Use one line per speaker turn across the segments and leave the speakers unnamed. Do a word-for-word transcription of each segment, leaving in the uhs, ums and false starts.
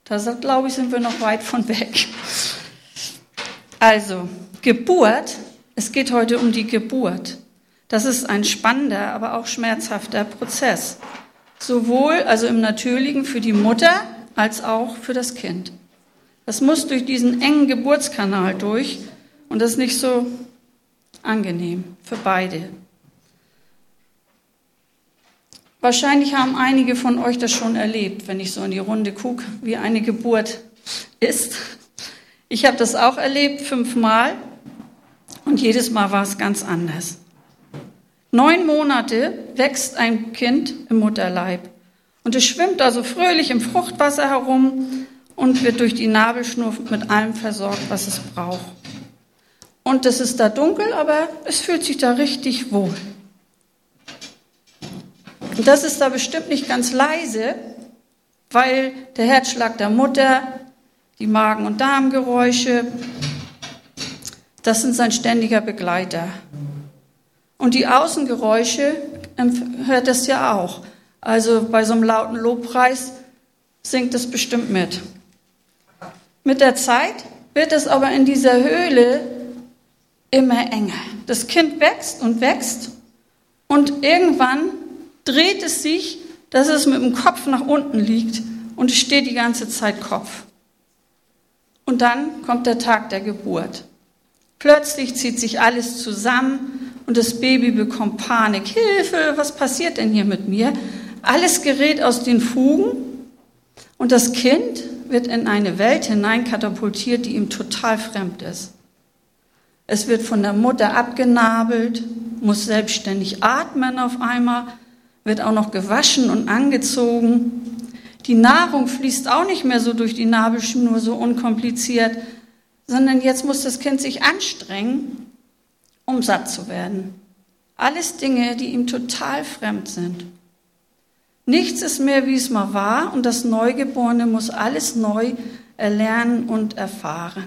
Da glaube ich, sind wir noch weit von weg. Also, Geburt, es geht heute um die Geburt. Das ist ein spannender, aber auch schmerzhafter Prozess. Sowohl also im Natürlichen für die Mutter als auch für das Kind. Das muss durch diesen engen Geburtskanal durch und das ist nicht so angenehm für beide. Wahrscheinlich haben einige von euch das schon erlebt, wenn ich so in die Runde gucke, wie eine Geburt ist. Ich habe das auch erlebt, fünfmal, und jedes Mal war es ganz anders. Neun Monate wächst ein Kind im Mutterleib und es schwimmt also fröhlich im Fruchtwasser herum und wird durch die Nabelschnur mit allem versorgt, was es braucht. Und es ist da dunkel, aber es fühlt sich da richtig wohl. Und das ist da bestimmt nicht ganz leise, weil der Herzschlag der Mutter, die Magen- und Darmgeräusche, das sind sein ständiger Begleiter. Und die Außengeräusche hört das ja auch. Also bei so einem lauten Lobpreis singt es bestimmt mit. Mit der Zeit wird es aber in dieser Höhle immer enger. Das Kind wächst und wächst und irgendwann dreht es sich, dass es mit dem Kopf nach unten liegt und es steht die ganze Zeit Kopf. Und dann kommt der Tag der Geburt. Plötzlich zieht sich alles zusammen und das Baby bekommt Panik. Hilfe, was passiert denn hier mit mir? Alles gerät aus den Fugen und das Kind wird in eine Welt hineinkatapultiert, die ihm total fremd ist. Es wird von der Mutter abgenabelt, muss selbstständig atmen auf einmal, wird auch noch gewaschen und angezogen. Die Nahrung fließt auch nicht mehr so durch die Nabelschnur so unkompliziert, sondern jetzt muss das Kind sich anstrengen, um satt zu werden. Alles Dinge, die ihm total fremd sind. Nichts ist mehr, wie es mal war, und das Neugeborene muss alles neu erlernen und erfahren.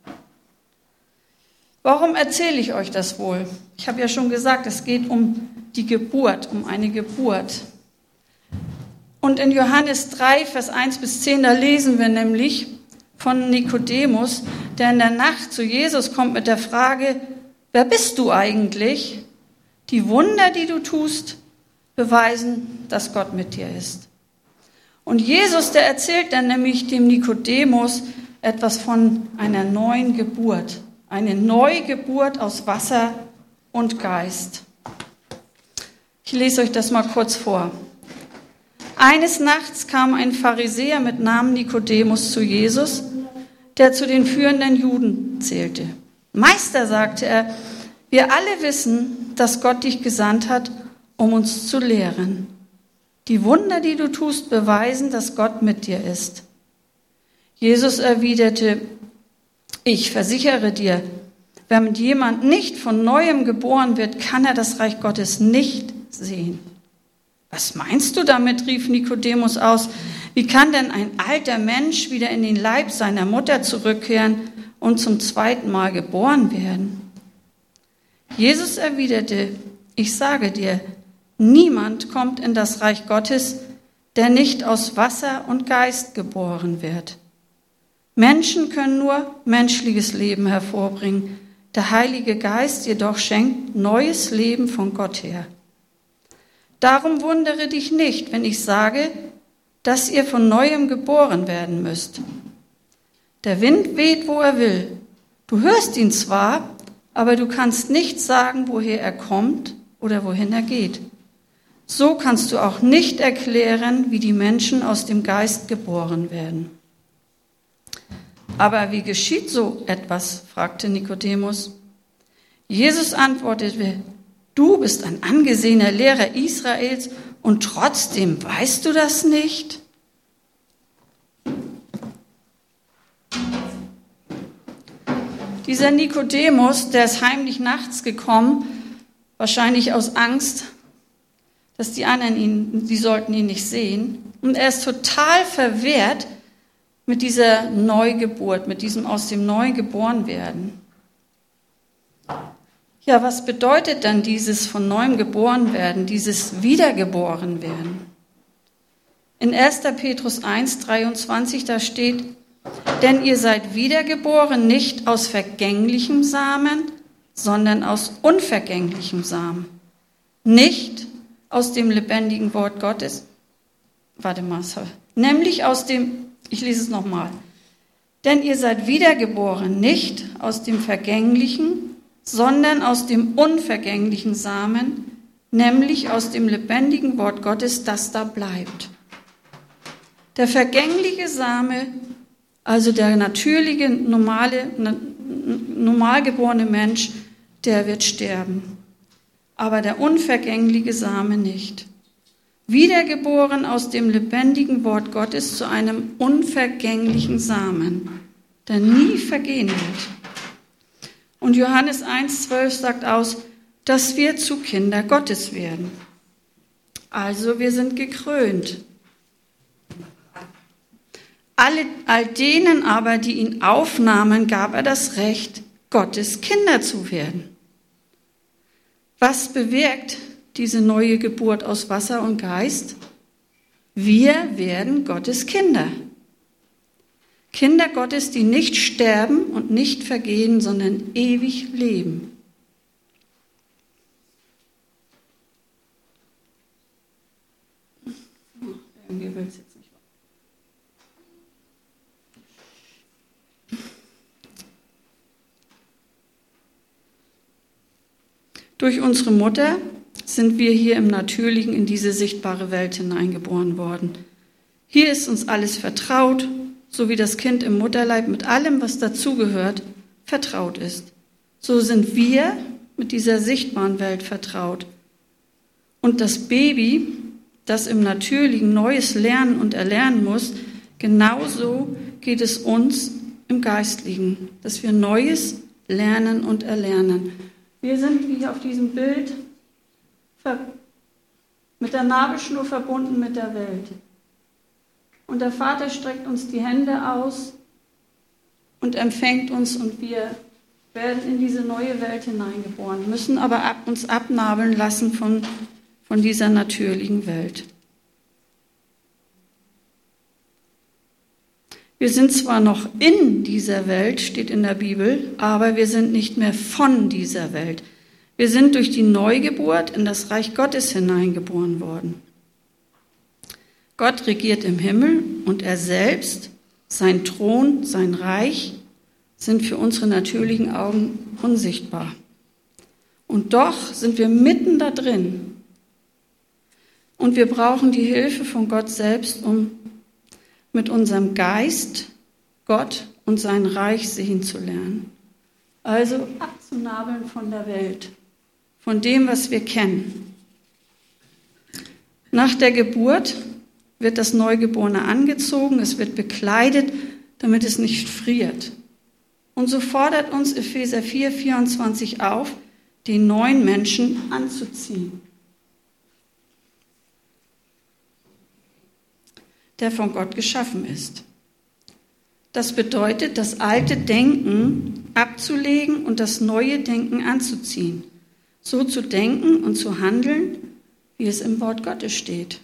Warum erzähle ich euch das wohl? Ich habe ja schon gesagt, es geht um die Geburt, um eine Geburt. Und in Johannes drei, Vers eins bis zehn, da lesen wir nämlich von Nikodemus, der in der Nacht zu Jesus kommt mit der Frage, wer bist du eigentlich? Die Wunder, die du tust, beweisen, dass Gott mit dir ist. Und Jesus, der erzählt dann nämlich dem Nikodemus etwas von einer neuen Geburt. Eine Neugeburt aus Wasser und Geist. Ich lese euch das mal kurz vor. Eines Nachts kam ein Pharisäer mit Namen Nikodemus zu Jesus, der zu den führenden Juden zählte. Meister, sagte er, wir alle wissen, dass Gott dich gesandt hat, um uns zu lehren. Die Wunder, die du tust, beweisen, dass Gott mit dir ist. Jesus erwiderte, ich versichere dir, wenn jemand nicht von Neuem geboren wird, kann er das Reich Gottes nicht sehen. Was meinst du damit? Rief Nikodemus aus. Wie kann denn ein alter Mensch wieder in den Leib seiner Mutter zurückkehren und zum zweiten Mal geboren werden? Jesus erwiderte, ich sage dir, niemand kommt in das Reich Gottes, der nicht aus Wasser und Geist geboren wird. Menschen können nur menschliches Leben hervorbringen. Der Heilige Geist jedoch schenkt neues Leben von Gott her. Darum wundere dich nicht, wenn ich sage, dass ihr von Neuem geboren werden müsst. Der Wind weht, wo er will. Du hörst ihn zwar, aber du kannst nicht sagen, woher er kommt oder wohin er geht. So kannst du auch nicht erklären, wie die Menschen aus dem Geist geboren werden. Aber wie geschieht so etwas? Fragte Nikodemus. Jesus antwortete, du bist ein angesehener Lehrer Israels und trotzdem weißt du das nicht? Dieser Nikodemus, der ist heimlich nachts gekommen, wahrscheinlich aus Angst, dass die anderen ihn, die sollten ihn nicht sehen. Und er ist total verwehrt mit dieser Neugeburt, mit diesem aus dem Neuen geboren werden. Ja, was bedeutet dann dieses von Neuem geboren werden, dieses Wiedergeboren werden? In erster Petrus eins, dreiundzwanzig, da steht, denn ihr seid wiedergeboren nicht aus vergänglichem Samen, sondern aus unvergänglichem Samen. Nicht aus dem lebendigen Wort Gottes. Warte mal, sorry. Nämlich aus dem, ich lese es nochmal. Denn ihr seid wiedergeboren nicht aus dem vergänglichen, sondern aus dem unvergänglichen Samen, nämlich aus dem lebendigen Wort Gottes, das da bleibt. Der vergängliche Same, also der natürliche, normale, normal geborene Mensch, der wird sterben. Aber der unvergängliche Same nicht. Wiedergeboren aus dem lebendigen Wort Gottes zu einem unvergänglichen Samen, der nie vergehen wird. Und Johannes eins, zwölf sagt aus, dass wir zu Kinder Gottes werden. Also wir sind gekrönt. Alle, all denen aber, die ihn aufnahmen, gab er das Recht, Gottes Kinder zu werden. Was bewirkt diese neue Geburt aus Wasser und Geist? Wir werden Gottes Kinder. Kinder Gottes, die nicht sterben und nicht vergehen, sondern ewig leben. Irgendwie will es jetzt nicht. Durch unsere Mutter sind wir hier im Natürlichen in diese sichtbare Welt hineingeboren worden. Hier ist uns alles vertraut, so wie das Kind im Mutterleib mit allem, was dazugehört, vertraut ist. So sind wir mit dieser sichtbaren Welt vertraut. Und das Baby, das im Natürlichen Neues lernen und erlernen muss, genauso geht es uns im Geistlichen, dass wir Neues lernen und erlernen. Wir sind, wie auf diesem Bild, mit der Nabelschnur verbunden mit der Welt. Und der Vater streckt uns die Hände aus und empfängt uns und wir werden in diese neue Welt hineingeboren, müssen aber ab, uns abnabeln lassen von, von dieser natürlichen Welt. Wir sind zwar noch in dieser Welt, steht in der Bibel, aber wir sind nicht mehr von dieser Welt. Wir sind durch die Neugeburt in das Reich Gottes hineingeboren worden. Gott regiert im Himmel und er selbst, sein Thron, sein Reich, sind für unsere natürlichen Augen unsichtbar. Und doch sind wir mitten da drin. Und wir brauchen die Hilfe von Gott selbst, um mit unserem Geist Gott und sein Reich sehen zu lernen. Also abzunabeln von der Welt, von dem, was wir kennen. Nach der Geburt wird das Neugeborene angezogen, es wird bekleidet, damit es nicht friert. Und so fordert uns Epheser vier, vierundzwanzig auf, den neuen Menschen anzuziehen, der von Gott geschaffen ist. Das bedeutet, das alte Denken abzulegen und das neue Denken anzuziehen. So zu denken und zu handeln, wie es im Wort Gottes steht.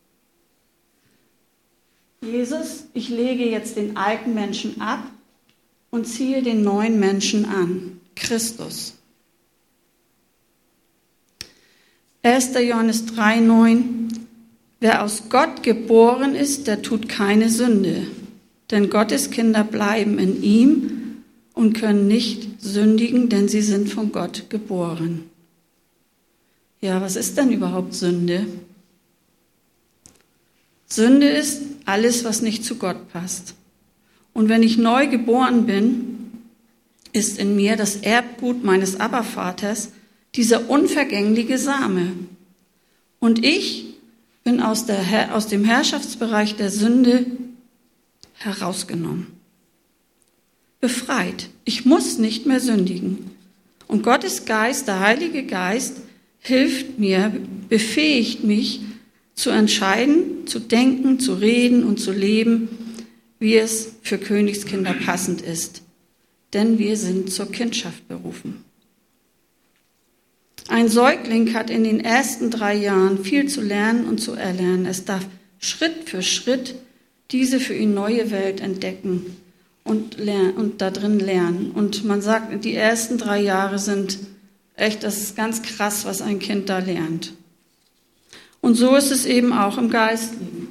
Jesus, ich lege jetzt den alten Menschen ab und ziehe den neuen Menschen an, Christus. erster Johannes drei, neun. Wer aus Gott geboren ist, der tut keine Sünde, denn Gottes Kinder bleiben in ihm und können nicht sündigen, denn sie sind von Gott geboren. Ja, was ist denn überhaupt Sünde? Sünde ist alles, was nicht zu Gott passt. Und wenn ich neu geboren bin, ist in mir das Erbgut meines Abba-Vaters, dieser unvergängliche Same. Und ich bin aus, der, aus dem Herrschaftsbereich der Sünde herausgenommen. Befreit. Ich muss nicht mehr sündigen. Und Gottes Geist, der Heilige Geist, hilft mir, befähigt mich, zu entscheiden, zu denken, zu reden und zu leben, wie es für Königskinder passend ist. Denn wir sind zur Kindschaft berufen. Ein Säugling hat in den ersten drei Jahren viel zu lernen und zu erlernen. Es darf Schritt für Schritt diese für ihn neue Welt entdecken und, lernen, und da drin lernen. Und man sagt, die ersten drei Jahre sind echt, das ist ganz krass, was ein Kind da lernt. Und so ist es eben auch im Geistlichen.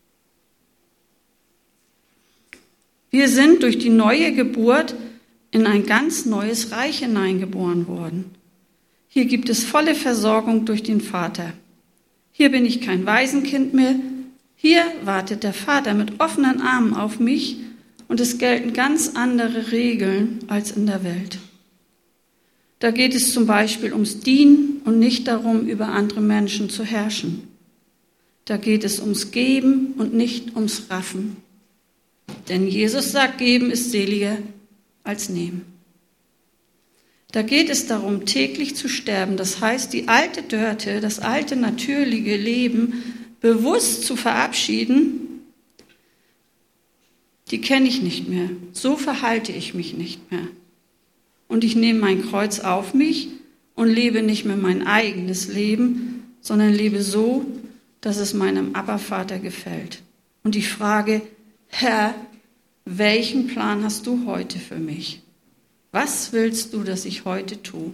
Wir sind durch die neue Geburt in ein ganz neues Reich hineingeboren worden. Hier gibt es volle Versorgung durch den Vater. Hier bin ich kein Waisenkind mehr. Hier wartet der Vater mit offenen Armen auf mich und es gelten ganz andere Regeln als in der Welt. Da geht es zum Beispiel ums Dienen und nicht darum, über andere Menschen zu herrschen. Da geht es ums Geben und nicht ums Raffen. Denn Jesus sagt, geben ist seliger als nehmen. Da geht es darum, täglich zu sterben. Das heißt, die alte Dörte, das alte natürliche Leben bewusst zu verabschieden, die kenne ich nicht mehr. So verhalte ich mich nicht mehr. Und ich nehme mein Kreuz auf mich und lebe nicht mehr mein eigenes Leben, sondern lebe so, dass es meinem Abba-Vater gefällt. Und ich frage, Herr, welchen Plan hast du heute für mich? Was willst du, dass ich heute tue?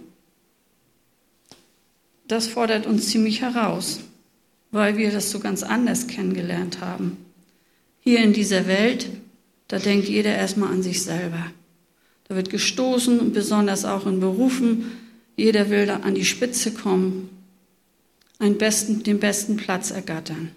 Das fordert uns ziemlich heraus, weil wir das so ganz anders kennengelernt haben. Hier in dieser Welt, da denkt jeder erstmal an sich selber. Da wird gestoßen und besonders auch in Berufen. Jeder will da an die Spitze kommen, einen besten, den besten Platz ergattern.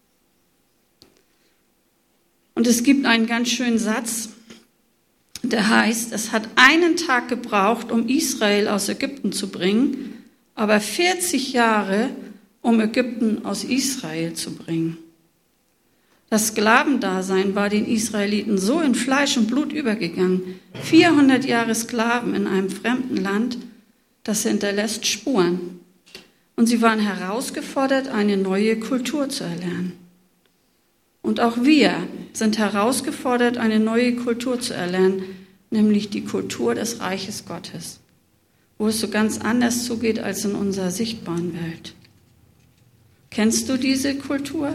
Und es gibt einen ganz schönen Satz, der heißt, es hat einen Tag gebraucht, um Israel aus Ägypten zu bringen, aber vierzig Jahre, um Ägypten aus Israel zu bringen. Das Sklavendasein war den Israeliten so in Fleisch und Blut übergegangen. vierhundert Jahre Sklaven in einem fremden Land, das hinterlässt Spuren. Und sie waren herausgefordert, eine neue Kultur zu erlernen. Und auch wir sind herausgefordert, eine neue Kultur zu erlernen, nämlich die Kultur des Reiches Gottes, wo es so ganz anders zugeht als in unserer sichtbaren Welt. Kennst du diese Kultur?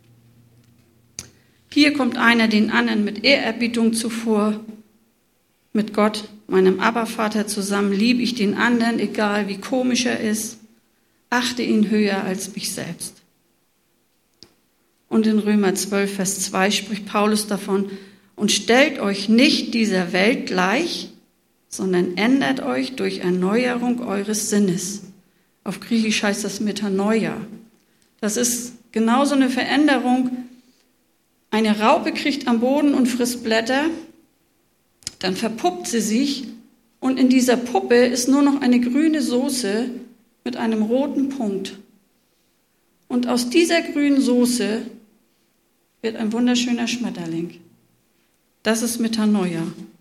Hier kommt einer den anderen mit Ehrerbietung zuvor, mit Gott, meinem Abba-Vater zusammen, liebe ich den anderen, egal wie komisch er ist, achte ihn höher als mich selbst. Und in Römer zwölf, Vers zwei spricht Paulus davon, und stellt euch nicht dieser Welt gleich, sondern ändert euch durch Erneuerung eures Sinnes. Auf Griechisch heißt das Metanoia. Das ist genauso eine Veränderung. Eine Raupe kriecht am Boden und frisst Blätter, dann verpuppt sie sich und in dieser Puppe ist nur noch eine grüne Soße mit einem roten Punkt. Und aus dieser grünen Soße wird ein wunderschöner Schmetterling. Das ist Metanoia.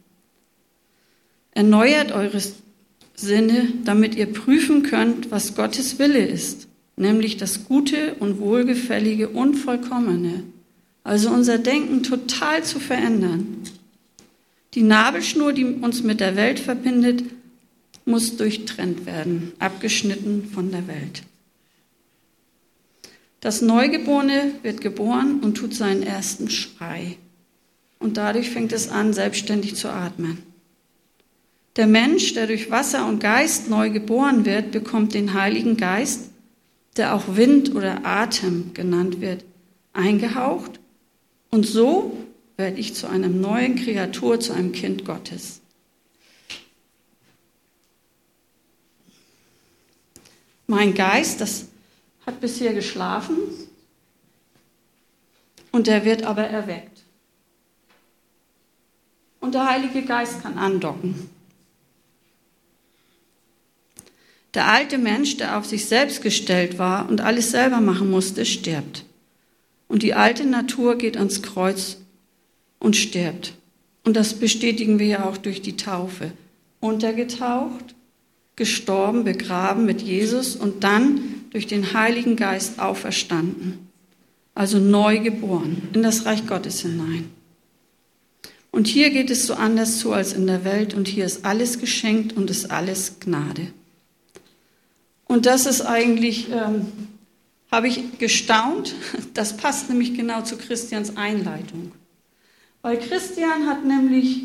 Erneuert eure Sinne, damit ihr prüfen könnt, was Gottes Wille ist, nämlich das Gute und Wohlgefällige und Vollkommene. Also unser Denken total zu verändern. Die Nabelschnur, die uns mit der Welt verbindet, muss durchtrennt werden, abgeschnitten von der Welt. Das Neugeborene wird geboren und tut seinen ersten Schrei. Und dadurch fängt es an, selbstständig zu atmen. Der Mensch, der durch Wasser und Geist neu geboren wird, bekommt den Heiligen Geist, der auch Wind oder Atem genannt wird, eingehaucht. Und so werde ich zu einer neuen Kreatur, zu einem Kind Gottes. Mein Geist, das hat bisher geschlafen und der wird aber erweckt. Und der Heilige Geist kann andocken. Der alte Mensch, der auf sich selbst gestellt war und alles selber machen musste, stirbt. Und die alte Natur geht ans Kreuz und stirbt. Und das bestätigen wir ja auch durch die Taufe. Untergetaucht, gestorben, begraben mit Jesus und dann durch den Heiligen Geist auferstanden. Also neu geboren in das Reich Gottes hinein. Und hier geht es so anders zu als in der Welt und hier ist alles geschenkt und ist alles Gnade. Und das ist eigentlich, ähm, habe ich gestaunt. Das passt nämlich genau zu Christians Einleitung. Weil Christian hat nämlich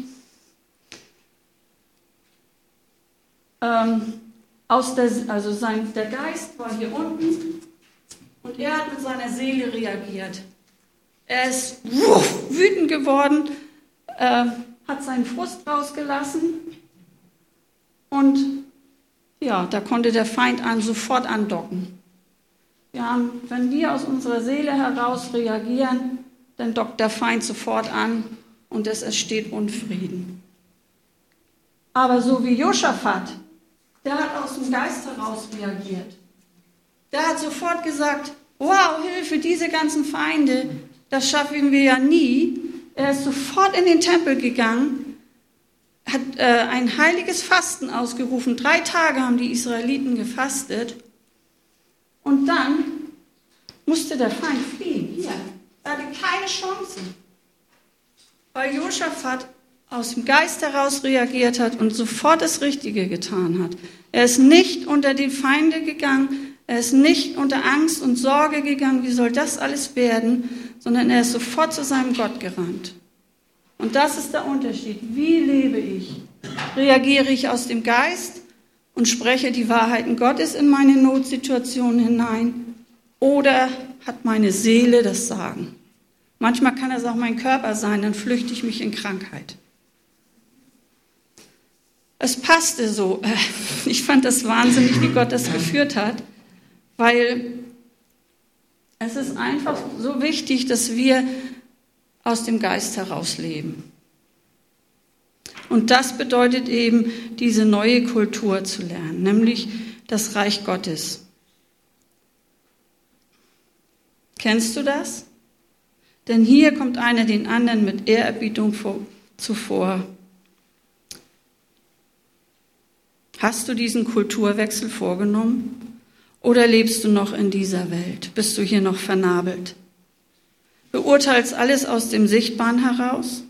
ähm, aus der, also sein, der Geist war hier unten und er hat mit seiner Seele reagiert. Er ist wuff, wütend geworden, äh, hat seinen Frust rausgelassen und ja, da konnte der Feind an, sofort andocken. Wir haben, wenn wir aus unserer Seele heraus reagieren, dann dockt der Feind sofort an und es entsteht Unfrieden. Aber so wie Josaphat, der hat aus dem Geist heraus reagiert. Der hat sofort gesagt, wow, Hilfe, diese ganzen Feinde, das schaffen wir ja nie. Er ist sofort in den Tempel gegangen, hat äh, ein heiliges Fasten ausgerufen. Drei Tage haben die Israeliten gefastet. Und dann musste der Feind fliehen. Hier, er hatte keine Chance. Weil Josaphat aus dem Geist heraus reagiert hat und sofort das Richtige getan hat. Er ist nicht unter die Feinde gegangen, er ist nicht unter Angst und Sorge gegangen, wie soll das alles werden, sondern er ist sofort zu seinem Gott gerannt. Und das ist der Unterschied. Wie lebe ich? Reagiere ich aus dem Geist und spreche die Wahrheiten Gottes in meine Notsituation hinein? Oder hat meine Seele das Sagen? Manchmal kann es auch mein Körper sein, dann flüchte ich mich in Krankheit. Es passte so. Ich fand das wahnsinnig, wie Gott das geführt hat, weil es ist einfach so wichtig, dass wir aus dem Geist heraus leben. Und das bedeutet eben, diese neue Kultur zu lernen, nämlich das Reich Gottes. Kennst du das? Denn hier kommt einer den anderen mit Ehrerbietung zuvor. Hast du diesen Kulturwechsel vorgenommen? Oder lebst du noch in dieser Welt? Bist du hier noch vernabelt? Beurteilst alles aus dem Sichtbaren heraus?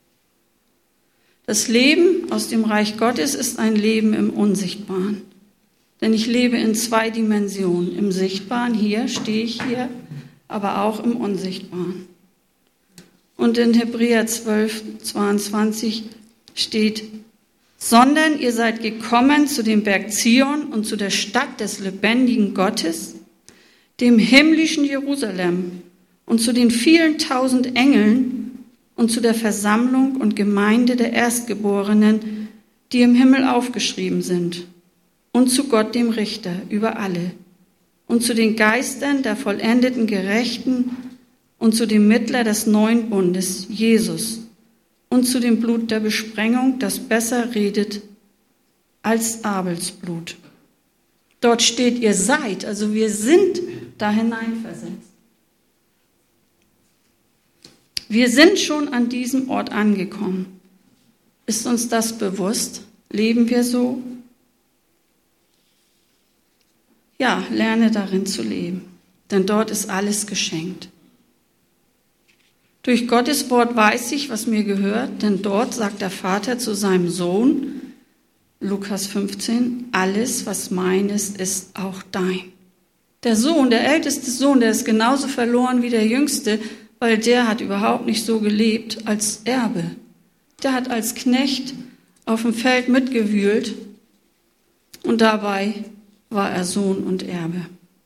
Das Leben aus dem Reich Gottes ist ein Leben im Unsichtbaren. Denn ich lebe in zwei Dimensionen. Im Sichtbaren, hier stehe ich hier, aber auch im Unsichtbaren. Und in Hebräer zwölf, zweiundzwanzig steht, sondern ihr seid gekommen zu dem Berg Zion und zu der Stadt des lebendigen Gottes, dem himmlischen Jerusalem und zu den vielen tausend Engeln und zu der Versammlung und Gemeinde der Erstgeborenen, die im Himmel aufgeschrieben sind, und zu Gott, dem Richter, über alle, und zu den Geistern der vollendeten Gerechten und zu dem Mittler des neuen Bundes, Jesus, und zu dem Blut der Besprengung, das besser redet als Abels Blut. Dort steht, ihr seid, also wir sind da hineinversetzt. Wir sind schon an diesem Ort angekommen. Ist uns das bewusst? Leben wir so? Ja, lerne darin zu leben, denn dort ist alles geschenkt. Durch Gottes Wort weiß ich, was mir gehört, denn dort sagt der Vater zu seinem Sohn, Lukas fünfzehn, alles, was meines, ist auch dein. Der Sohn, der älteste Sohn, der ist genauso verloren wie der Jüngste, weil der hat überhaupt nicht so gelebt als Erbe. Der hat als Knecht auf dem Feld mitgewühlt und dabei war er Sohn und Erbe.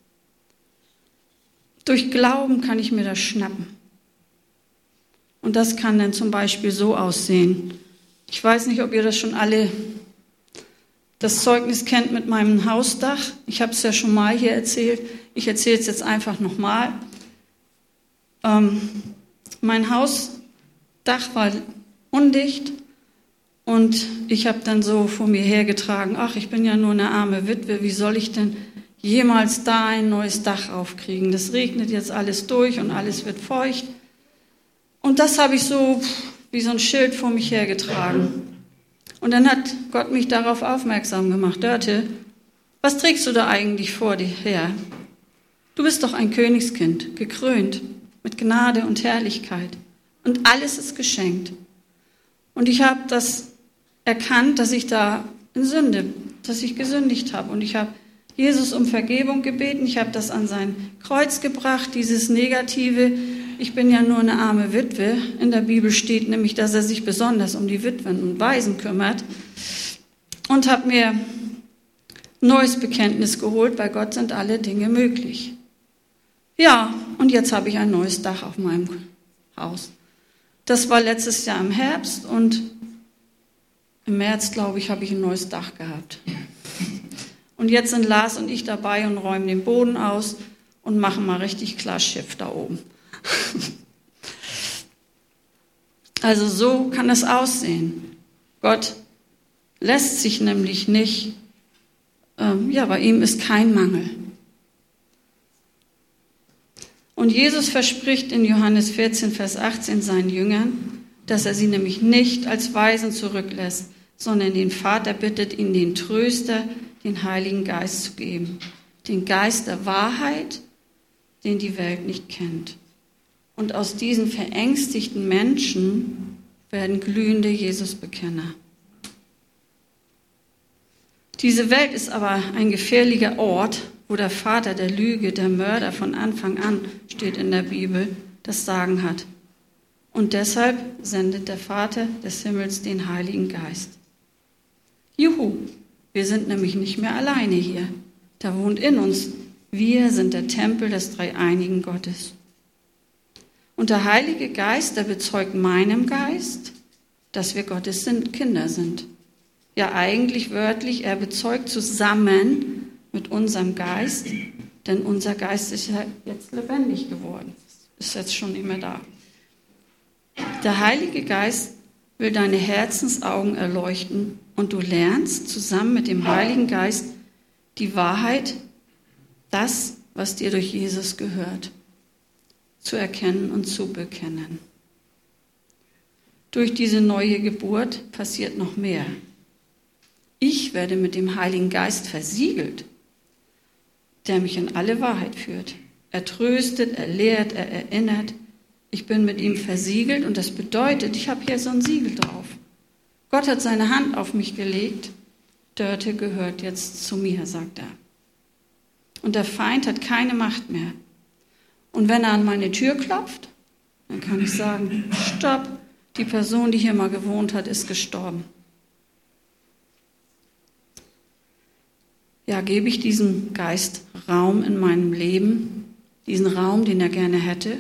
Durch Glauben kann ich mir das schnappen. Und das kann dann zum Beispiel so aussehen. Ich weiß nicht, ob ihr das schon alle, das Zeugnis kennt mit meinem Hausdach. Ich habe es ja schon mal hier erzählt. Ich erzähle es jetzt einfach nochmal. Ähm, mein Hausdach war undicht und ich habe dann so vor mir hergetragen, ach, ich bin ja nur eine arme Witwe, wie soll ich denn jemals da ein neues Dach aufkriegen? Das regnet jetzt alles durch und alles wird feucht. Und das habe ich so wie so ein Schild vor mich hergetragen. Und dann hat Gott mich darauf aufmerksam gemacht. Dörte, was trägst du da eigentlich vor dir her? Du bist doch ein Königskind, gekrönt mit Gnade und Herrlichkeit. Und alles ist geschenkt. Und ich habe das erkannt, dass ich da in Sünde, dass ich gesündigt habe. Und ich habe Jesus um Vergebung gebeten. Ich habe das an sein Kreuz gebracht, dieses Negative. Ich bin ja nur eine arme Witwe. In der Bibel steht nämlich, dass er sich besonders um die Witwen und Waisen kümmert. Und habe mir neues Bekenntnis geholt, bei Gott sind alle Dinge möglich. Ja, und jetzt habe ich ein neues Dach auf meinem Haus. Das war letztes Jahr im Herbst und im März, glaube ich, habe ich ein neues Dach gehabt. Und jetzt sind Lars und ich dabei und räumen den Boden aus und machen mal richtig klar Schiff da oben. Also so kann es aussehen. Gott lässt sich nämlich nicht, ähm, ja, bei ihm ist kein Mangel. Und Jesus verspricht in Johannes vierzehn, Vers achtzehn seinen Jüngern, dass er sie nämlich nicht als Waisen zurücklässt, sondern den Vater bittet, ihnen den Tröster, den Heiligen Geist zu geben. Den Geist der Wahrheit, den die Welt nicht kennt. Und aus diesen verängstigten Menschen werden glühende Jesusbekenner. Diese Welt ist aber ein gefährlicher Ort, wo der Vater der Lüge, der Mörder von Anfang an, steht in der Bibel, das Sagen hat. Und deshalb sendet der Vater des Himmels den Heiligen Geist. Juhu, wir sind nämlich nicht mehr alleine hier. Da wohnt in uns. Wir sind der Tempel des dreieinigen Gottes. Und der Heilige Geist, der bezeugt meinem Geist, dass wir Gottes Kinder sind. Ja, eigentlich wörtlich, er bezeugt zusammen mit unserem Geist, denn unser Geist ist ja jetzt lebendig geworden, ist jetzt schon immer da. Der Heilige Geist will deine Herzensaugen erleuchten und du lernst zusammen mit dem Heiligen Geist die Wahrheit, das, was dir durch Jesus gehört, zu erkennen und zu bekennen. Durch diese neue Geburt passiert noch mehr. Ich werde mit dem Heiligen Geist versiegelt, der mich in alle Wahrheit führt. Er tröstet, er lehrt, er erinnert. Ich bin mit ihm versiegelt und das bedeutet, ich habe hier so ein Siegel drauf. Gott hat seine Hand auf mich gelegt. Dörte gehört jetzt zu mir, sagt er. Und der Feind hat keine Macht mehr. Und wenn er an meine Tür klopft, dann kann ich sagen, stopp, die Person, die hier mal gewohnt hat, ist gestorben. Ja, gebe ich diesem Geist Raum in meinem Leben, diesen Raum, den er gerne hätte?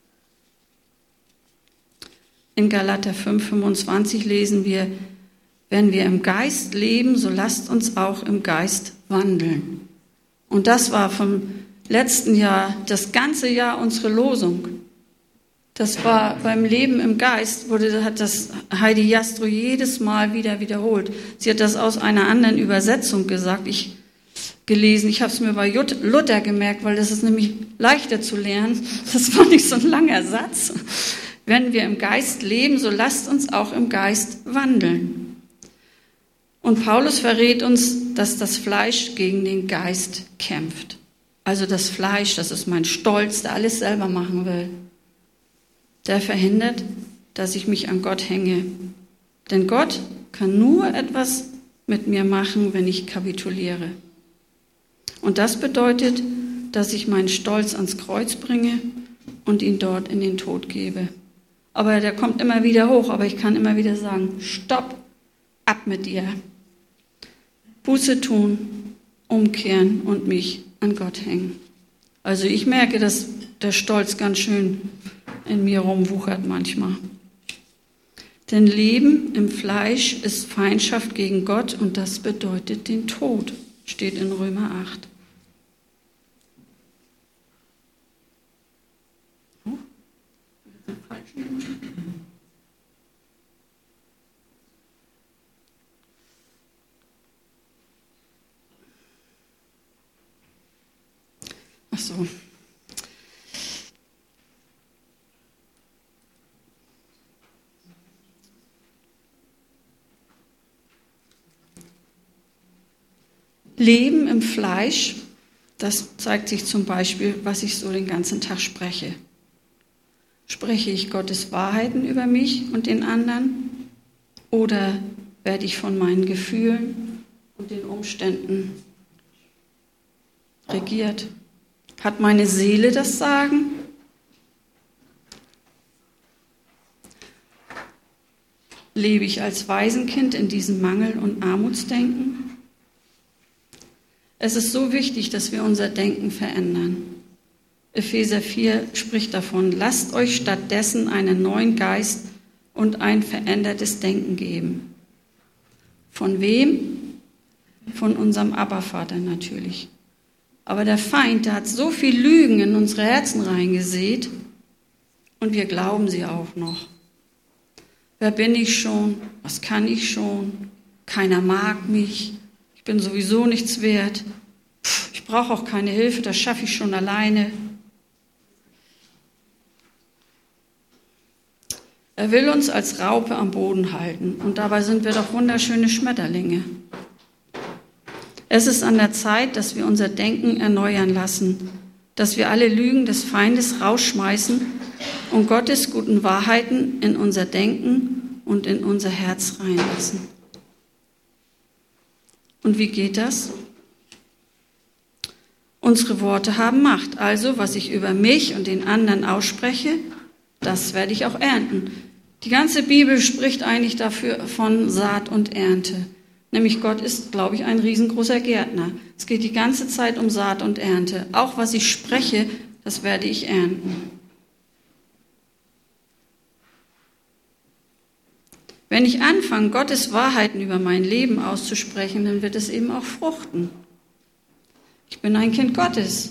In Galater fünf, fünfundzwanzig lesen wir, wenn wir im Geist leben, so lasst uns auch im Geist wandeln. Und das war vom letzten Jahr, das ganze Jahr unsere Losung. Das war beim Leben im Geist, wurde, hat das Heidi Jastrow jedes Mal wieder wiederholt. Sie hat das aus einer anderen Übersetzung gesagt, ich gelesen. Ich habe es mir bei Luther gemerkt, weil das ist nämlich leichter zu lernen. Das war nicht so ein langer Satz. Wenn wir im Geist leben, so lasst uns auch im Geist wandeln. Und Paulus verrät uns, dass das Fleisch gegen den Geist kämpft. Also das Fleisch, das ist mein Stolz, der alles selber machen will. Der verhindert, dass ich mich an Gott hänge. Denn Gott kann nur etwas mit mir machen, wenn ich kapituliere. Und das bedeutet, dass ich meinen Stolz ans Kreuz bringe und ihn dort in den Tod gebe. Aber der kommt immer wieder hoch, aber ich kann immer wieder sagen, stopp, ab mit dir. Buße tun, umkehren und mich an Gott hängen. Also ich merke, dass der Stolz ganz schön in mir rumwuchert manchmal. Denn Leben im Fleisch ist Feindschaft gegen Gott und das bedeutet den Tod, steht in Römer acht. Oh, Ach so. Leben im Fleisch, das zeigt sich zum Beispiel, was ich so den ganzen Tag spreche. Spreche ich Gottes Wahrheiten über mich und den anderen oder werde ich von meinen Gefühlen und den Umständen regiert? Hat meine Seele das Sagen? Lebe ich als Waisenkind in diesem Mangel- und Armutsdenken? Es ist so wichtig, dass wir unser Denken verändern. Epheser vier spricht davon, lasst euch stattdessen einen neuen Geist und ein verändertes Denken geben. Von wem? Von unserem Abba-Vater natürlich. Aber der Feind, der hat so viel Lügen in unsere Herzen reingesät und wir glauben sie auch noch. Wer bin ich schon? Was kann ich schon? Keiner mag mich. Ich bin sowieso nichts wert. Ich brauche auch keine Hilfe, das schaffe ich schon alleine. Er will uns als Raupe am Boden halten und dabei sind wir doch wunderschöne Schmetterlinge. Es ist an der Zeit, dass wir unser Denken erneuern lassen, dass wir alle Lügen des Feindes rausschmeißen und Gottes guten Wahrheiten in unser Denken und in unser Herz reinlassen. Und wie geht das? Unsere Worte haben Macht, also was ich über mich und den anderen ausspreche, das werde ich auch ernten. Die ganze Bibel spricht eigentlich dafür von Saat und Ernte. Nämlich Gott ist, glaube ich, ein riesengroßer Gärtner. Es geht die ganze Zeit um Saat und Ernte. Auch was ich spreche, das werde ich ernten. Wenn ich anfange, Gottes Wahrheiten über mein Leben auszusprechen, dann wird es eben auch fruchten. Ich bin ein Kind Gottes.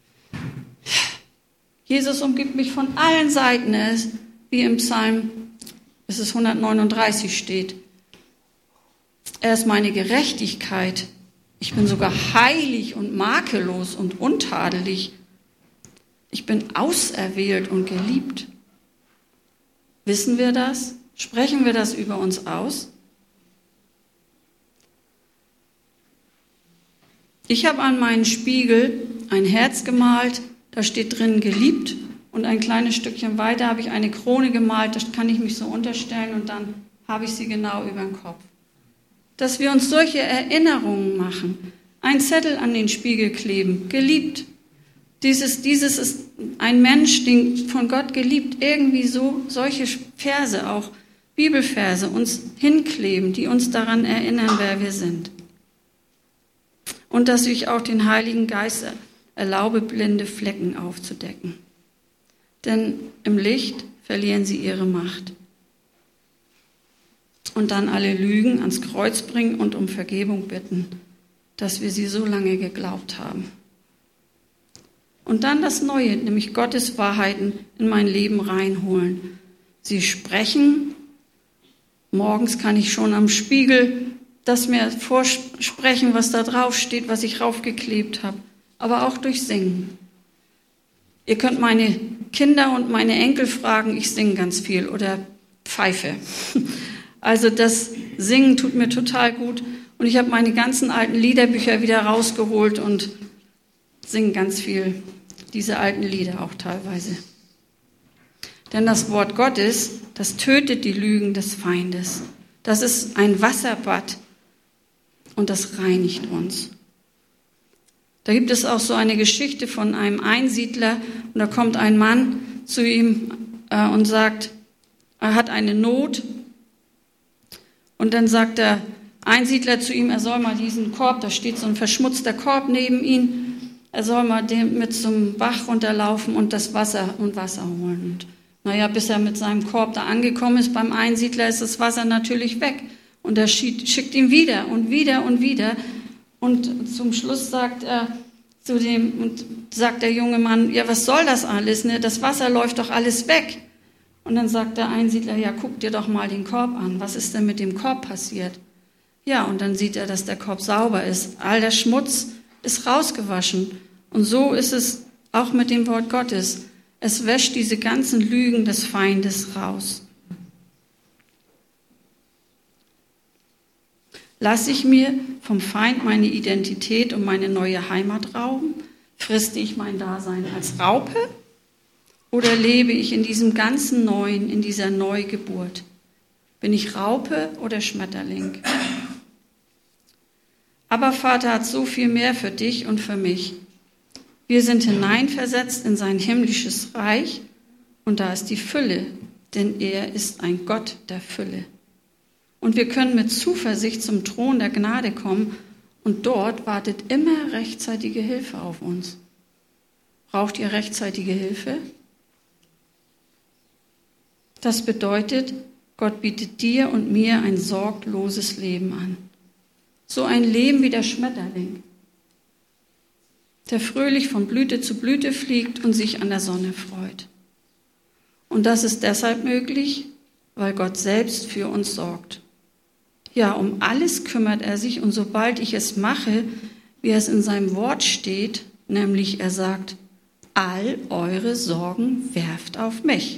Jesus umgibt mich von allen Seiten, wie im Psalm, es ist hundertneununddreißig steht. Er ist meine Gerechtigkeit. Ich bin sogar heilig und makellos und untadelig. Ich bin auserwählt und geliebt. Wissen wir das? Sprechen wir das über uns aus? Ich habe an meinen Spiegel ein Herz gemalt, da steht drin geliebt und ein kleines Stückchen weiter habe ich eine Krone gemalt, das kann ich mich so unterstellen und dann habe ich sie genau über den Kopf. Dass wir uns solche Erinnerungen machen, ein Zettel an den Spiegel kleben, geliebt. Dieses, dieses ist ein Mensch, den von Gott geliebt, irgendwie so solche Verse auch, Bibelverse uns hinkleben, die uns daran erinnern, wer wir sind. Und dass ich auch den Heiligen Geist erlaube, blinde Flecken aufzudecken. Denn im Licht verlieren sie ihre Macht. Und dann alle Lügen ans Kreuz bringen und um Vergebung bitten, dass wir sie so lange geglaubt haben. Und dann das Neue, nämlich Gottes Wahrheiten in mein Leben reinholen. Sie sprechen. Morgens kann ich schon am Spiegel das mir vorsprechen, was da drauf steht, was ich raufgeklebt habe. Aber auch durch Singen. Ihr könnt meine Kinder und meine Enkel fragen, ich singe ganz viel oder pfeife. Also das Singen tut mir total gut. Und ich habe meine ganzen alten Liederbücher wieder rausgeholt und singe ganz viel diese alten Lieder auch teilweise. Denn das Wort Gottes, das tötet die Lügen des Feindes. Das ist ein Wasserbad und das reinigt uns. Da gibt es auch so eine Geschichte von einem Einsiedler und da kommt ein Mann zu ihm äh, und sagt, er hat eine Not und dann sagt der Einsiedler zu ihm, er soll mal diesen Korb, da steht so ein verschmutzter Korb neben ihm, er soll mal den mit zum Bach runterlaufen und das Wasser und Wasser holen. Und naja, bis er mit seinem Korb da angekommen ist beim Einsiedler, ist das Wasser natürlich weg und er schickt ihn wieder und wieder und wieder. Und zum Schluss sagt er zu dem, und sagt der junge Mann, ja, was soll das alles? Ne? Das Wasser läuft doch alles weg. Und dann sagt der Einsiedler, ja, guck dir doch mal den Korb an. Was ist denn mit dem Korb passiert? Ja, und dann sieht er, dass der Korb sauber ist. All der Schmutz ist rausgewaschen. Und so ist es auch mit dem Wort Gottes. Es wäscht diese ganzen Lügen des Feindes raus. Lasse ich mir vom Feind meine Identität und meine neue Heimat rauben? Friste ich mein Dasein als Raupe? Oder lebe ich in diesem ganzen Neuen, in dieser Neugeburt? Bin ich Raupe oder Schmetterling? Aber Vater hat so viel mehr für dich und für mich. Wir sind hineinversetzt in sein himmlisches Reich und da ist die Fülle, denn er ist ein Gott der Fülle. Und wir können mit Zuversicht zum Thron der Gnade kommen und dort wartet immer rechtzeitige Hilfe auf uns. Braucht ihr rechtzeitige Hilfe? Das bedeutet, Gott bietet dir und mir ein sorgloses Leben an. So ein Leben wie der Schmetterling, der fröhlich von Blüte zu Blüte fliegt und sich an der Sonne freut. Und das ist deshalb möglich, weil Gott selbst für uns sorgt. Ja, um alles kümmert er sich und sobald ich es mache, wie es in seinem Wort steht, nämlich er sagt, all eure Sorgen werft auf mich.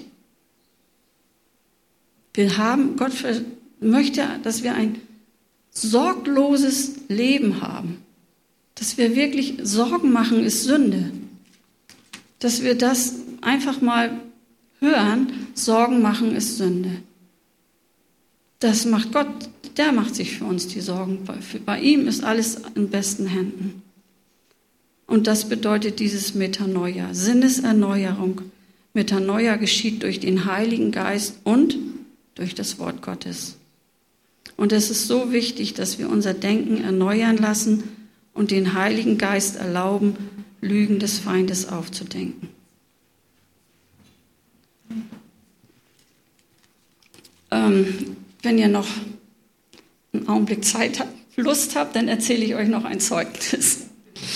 Wir haben, Gott möchte, dass wir ein sorgloses Leben haben. Dass wir wirklich Sorgen machen, ist Sünde. Dass wir das einfach mal hören, Sorgen machen ist Sünde. Das macht Gott, der macht sich für uns die Sorgen. Bei ihm ist alles in besten Händen. Und das bedeutet dieses Metanoia, Sinneserneuerung. Metanoia geschieht durch den Heiligen Geist und durch das Wort Gottes. Und es ist so wichtig, dass wir unser Denken erneuern lassen und den Heiligen Geist erlauben, Lügen des Feindes aufzudenken. Ähm, wenn ihr noch einen Augenblick Zeit habt, Lust habt, dann erzähle ich euch noch ein Zeugnis.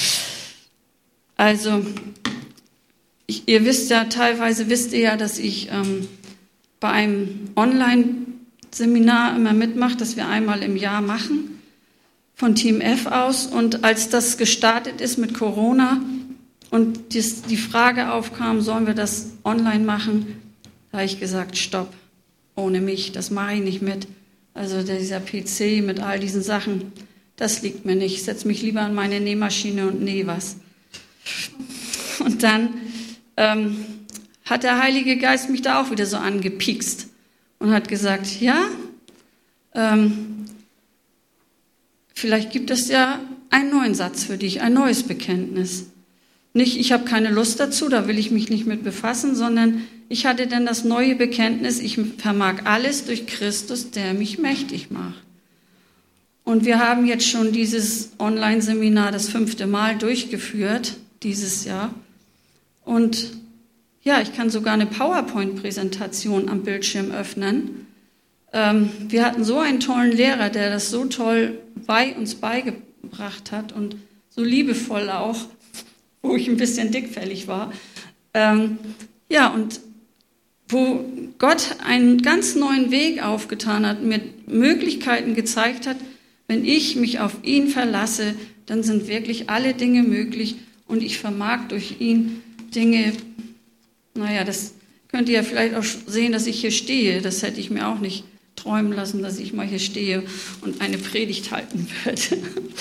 Also, ich, ihr wisst ja, teilweise wisst ihr ja, dass ich ähm, bei einem Online-Seminar immer mitmache, das wir einmal im Jahr machen, von Team F aus. Und als das gestartet ist mit Corona und dies, die Frage aufkam, sollen wir das online machen, da habe ich gesagt, stopp, ohne mich, das mache ich nicht mit. Also dieser P C mit all diesen Sachen, das liegt mir nicht. Ich setze mich lieber an meine Nähmaschine und nähe was. Und dann ähm, hat der Heilige Geist mich da auch wieder so angepiekst und hat gesagt, ja, ähm, vielleicht gibt es ja einen neuen Satz für dich, ein neues Bekenntnis. Nicht, ich habe keine Lust dazu, da will ich mich nicht mit befassen, sondern ich hatte dann das neue Bekenntnis, ich vermag alles durch Christus, der mich mächtig macht. Und wir haben jetzt schon dieses Online-Seminar das fünfte Mal durchgeführt, dieses Jahr. Und ja, ich kann sogar eine PowerPoint-Präsentation am Bildschirm öffnen. Ähm, wir hatten so einen tollen Lehrer, der das so toll bei uns beigebracht hat und so liebevoll auch, wo ich ein bisschen dickfällig war. Ähm, ja, und wo Gott einen ganz neuen Weg aufgetan hat, mir Möglichkeiten gezeigt hat, wenn ich mich auf ihn verlasse, dann sind wirklich alle Dinge möglich und ich vermag durch ihn Dinge, naja, das könnt ihr ja vielleicht auch sehen, dass ich hier stehe. Das hätte ich mir auch nicht träumen lassen, dass ich mal hier stehe und eine Predigt halten werde.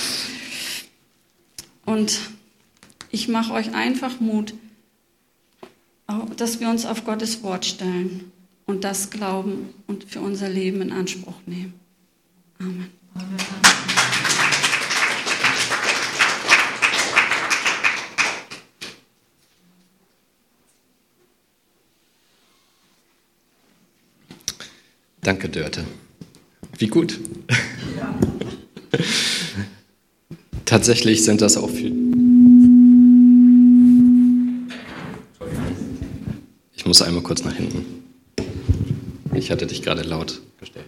Und ich mache euch einfach Mut, dass wir uns auf Gottes Wort stellen und das glauben und für unser Leben in Anspruch nehmen. Amen. Amen.
Danke, Dörte. Wie gut. Ja. Tatsächlich sind das auch viel. Ich muss einmal kurz nach hinten. Ich hatte dich gerade laut gestellt.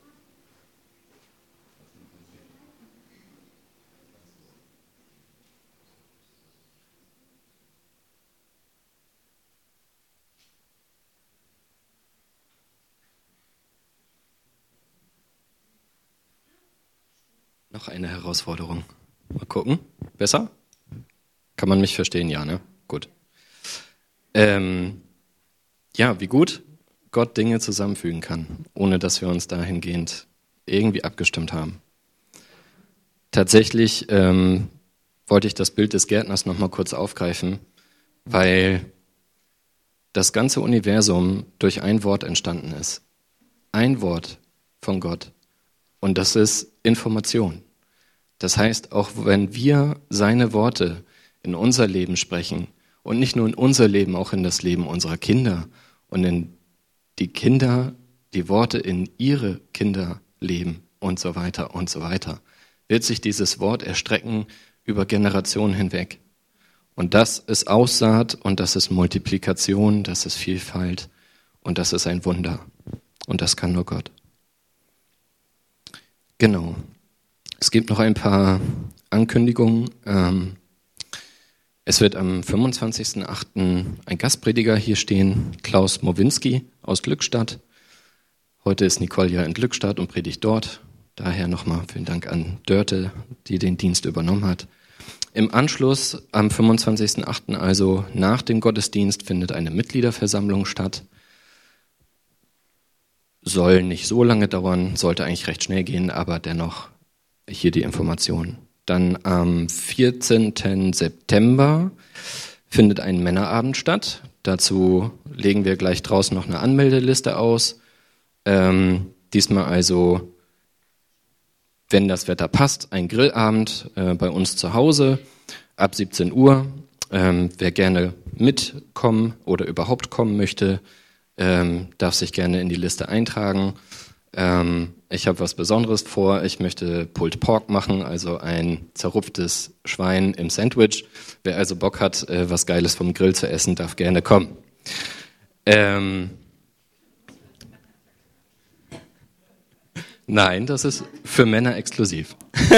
Noch eine Herausforderung. Mal gucken. Besser? Kann man mich verstehen? Ja, ne? Gut. Ähm, ja, wie gut Gott Dinge zusammenfügen kann, ohne dass wir uns dahingehend irgendwie abgestimmt haben. Tatsächlich ähm, wollte ich das Bild des Gärtners noch mal kurz aufgreifen, weil das ganze Universum durch ein Wort entstanden ist. Ein Wort von Gott. Und das ist Information. Das heißt, auch wenn wir seine Worte in unser Leben sprechen. Und nicht nur in unser Leben, auch in das Leben unserer Kinder und in die Kinder, die Worte in ihre Kinderleben und so weiter und so weiter. Wird sich dieses Wort erstrecken über Generationen hinweg. Und das ist Aussaat und das ist Multiplikation, das ist Vielfalt und das ist ein Wunder. Und das kann nur Gott. Genau. Es gibt noch ein paar Ankündigungen. Es wird am fünfundzwanzigsten achten ein Gastprediger hier stehen, Klaus Mowinski aus Glückstadt. Heute ist Nicole ja in Glückstadt und predigt dort. Daher nochmal vielen Dank an Dörte, die den Dienst übernommen hat. Im Anschluss am fünfundzwanzigsten achten, also nach dem Gottesdienst, findet eine Mitgliederversammlung statt. Soll nicht so lange dauern, sollte eigentlich recht schnell gehen, aber dennoch hier die Informationen. Dann am vierzehnten September findet ein Männerabend statt. Dazu legen wir gleich draußen noch eine Anmeldeliste aus. Ähm, diesmal also, wenn das Wetter passt, ein Grillabend äh, bei uns zu Hause ab siebzehn Uhr. Ähm, wer gerne mitkommen oder überhaupt kommen möchte, ähm, darf sich gerne in die Liste eintragen. Ähm, ich habe was Besonderes vor. Ich möchte Pulled Pork machen, also ein zerrupftes Schwein im Sandwich. Wer also Bock hat, äh, was Geiles vom Grill zu essen, darf gerne kommen. Ähm, Nein, das ist für Männer exklusiv.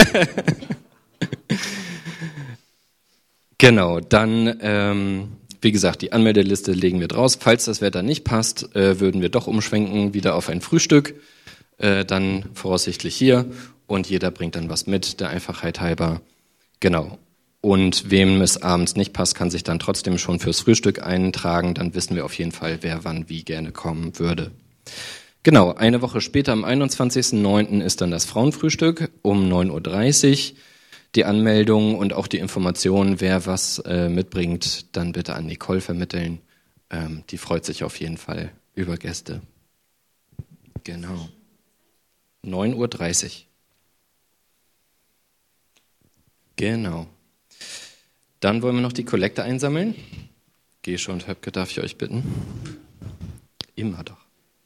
Genau, dann, ähm, wie gesagt, die Anmeldeliste legen wir draus. Falls das Wetter nicht passt, äh, würden wir doch umschwenken, wieder auf ein Frühstück, äh, dann voraussichtlich hier. Und jeder bringt dann was mit, der Einfachheit halber. Genau. Und wem es abends nicht passt, kann sich dann trotzdem schon fürs Frühstück eintragen. Dann wissen wir auf jeden Fall, wer wann wie gerne kommen würde. Genau, eine Woche später, am einundzwanzigsten neunten ist dann das Frauenfrühstück um neun Uhr dreißig. Die Anmeldung und auch die Informationen, wer was äh, mitbringt, dann bitte an Nicole vermitteln. Ähm, die freut sich auf jeden Fall über Gäste. Genau. neun Uhr dreißig. Genau. Dann wollen wir noch die Kollekte einsammeln. Gesche und Höpke, darf ich euch bitten? Immer doch.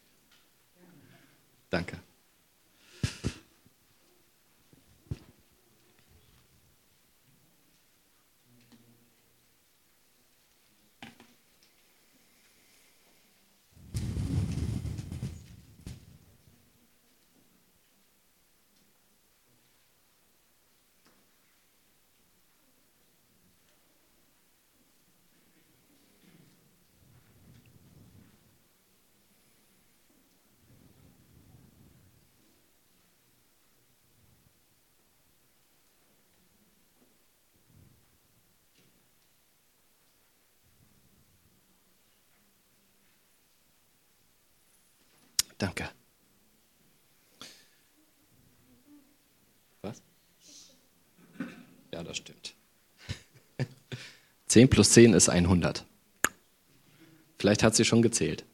Danke. Danke. Was? Ja, das stimmt. zehn plus zehn ist hundert. Vielleicht hat sie schon gezählt.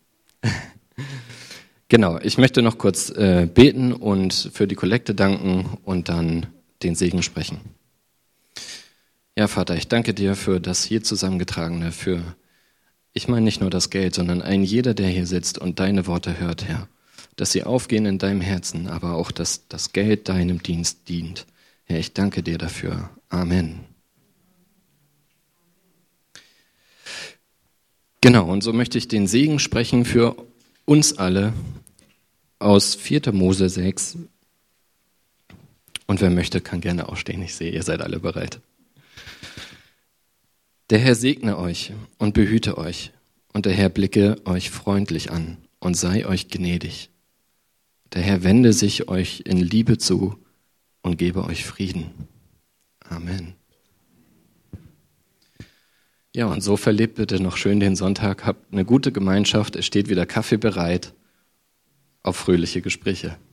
Genau, ich möchte noch kurz äh, beten und für die Kollekte danken und dann den Segen sprechen. Ja, Vater, ich danke dir für das hier Zusammengetragene, für, ich meine nicht nur das Geld, sondern ein jeder, der hier sitzt und deine Worte hört, Herr. Dass sie aufgehen in deinem Herzen, aber auch, dass das Geld deinem Dienst dient. Herr, ich danke dir dafür. Amen. Genau, und so möchte ich den Segen sprechen für uns alle aus vierter Mose sechs. Und wer möchte, kann gerne aufstehen. Ich sehe, ihr seid alle bereit. Der Herr segne euch und behüte euch, und der Herr blicke euch freundlich an und sei euch gnädig. Der Herr wende sich euch in Liebe zu und gebe euch Frieden. Amen. Ja, und so verlebt bitte noch schön den Sonntag. Habt eine gute Gemeinschaft. Es steht wieder Kaffee bereit. Auf fröhliche Gespräche.